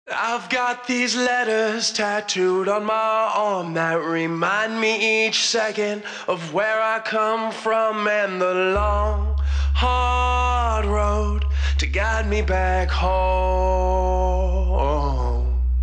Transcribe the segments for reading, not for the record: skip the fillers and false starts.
I've got these letters tattooed on my arm that remind me each second of where I come from and the long, hard road to guide me back home.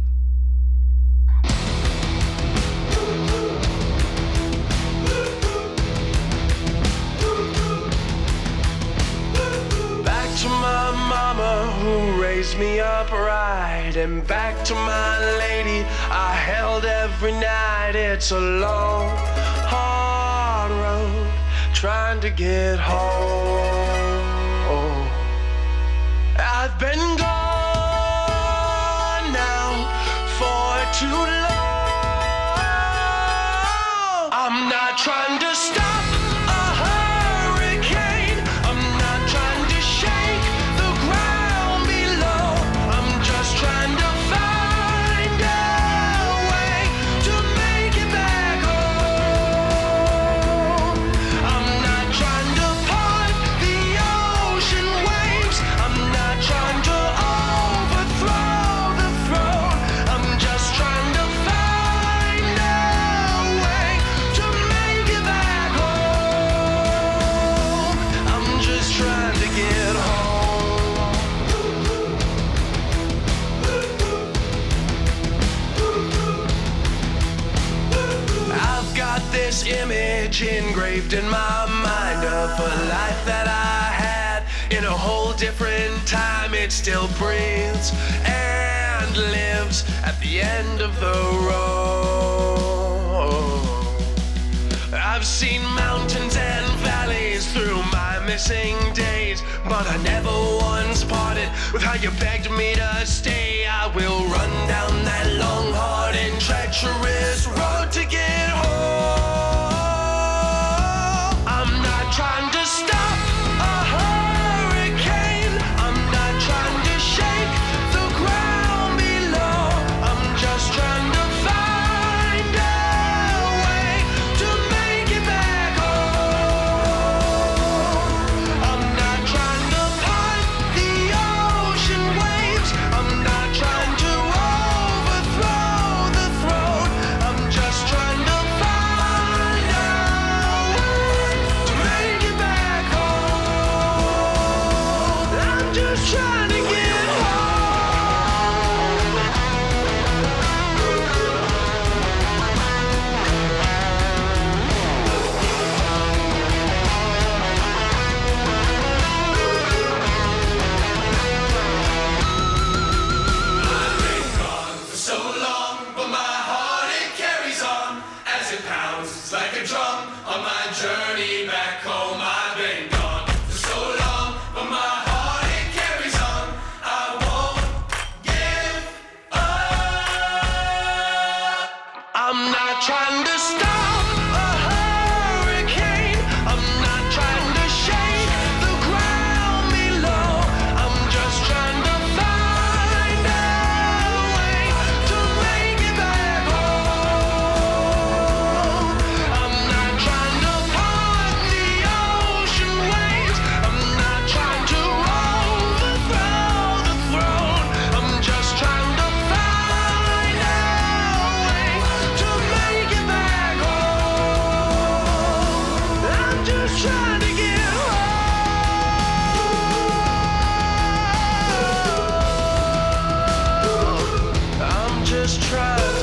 Back to my mama who raised me up right, and back to my lady I held every night. It's a long, hard road trying to get home. I've been gone now for too long. I'm not trying to stop a hurricane. I'm not trying to shake the ground below. I'm just trying to find a way to make it back home. I'm not trying to part the ocean waves. I'm not trying to overthrow the throne. I'm just trying to find a way to make it back home. I'm just trying to get home. I've got this image engraved in my mind of a life that I had in a whole different time. It still breathes and lives at the end of the road. I've seen mountains and valleys through my missing days, but I never once parted with how you begged me to stay. I will run down that long, hard and treacherous road to get home. I'm not trying to stop a hurricane. I'm not trying to shake the ground below. I'm just trying to find a way to make it back home. I'm not trying to part the ocean waves. I'm not trying to overthrow the throne. I'm just trying to find a way to make it back home. I'm just trying to get home. I've been gone for so long, but my heart it carries on as it pounds like a drum on my journey back home. I've been gone for so long, but my heart it carries on. I won't give up. I'm not trying to stop a hurricane. I'm not trying to shake the ground below. I'm just trying to find a way to make it back home. I'm not trying to part the ocean waves. I'm not trying to overthrow the throne. I'm just trying to find a way to make it back home. I'm just trying to get home. I'm just trying